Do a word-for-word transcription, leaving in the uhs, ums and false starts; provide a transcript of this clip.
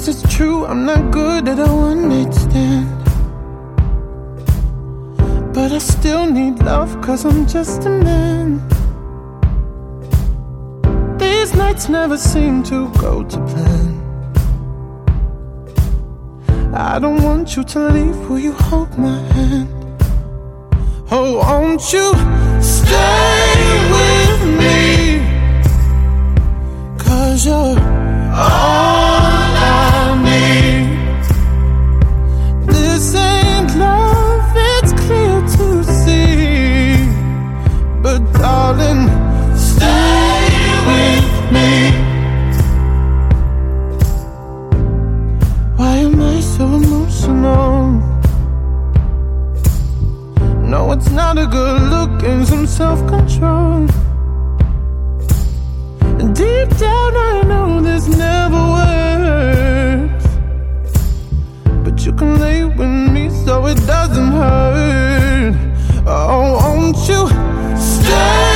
Yes, it's true, I'm not good at a one-night stand, but I still need love, cause I'm just a man. These nights never seem to go to plan. I don't want you to leave, will you hold my hand? Oh, won't you stay with me? Cause you're all I need. This ain't love, it's clear to see, but darling, stay with me. Why am I so emotional? No, it's not a good look and some self-control. Deep down I know this never works, but you can lay with me so it doesn't hurt. Oh, won't you stay?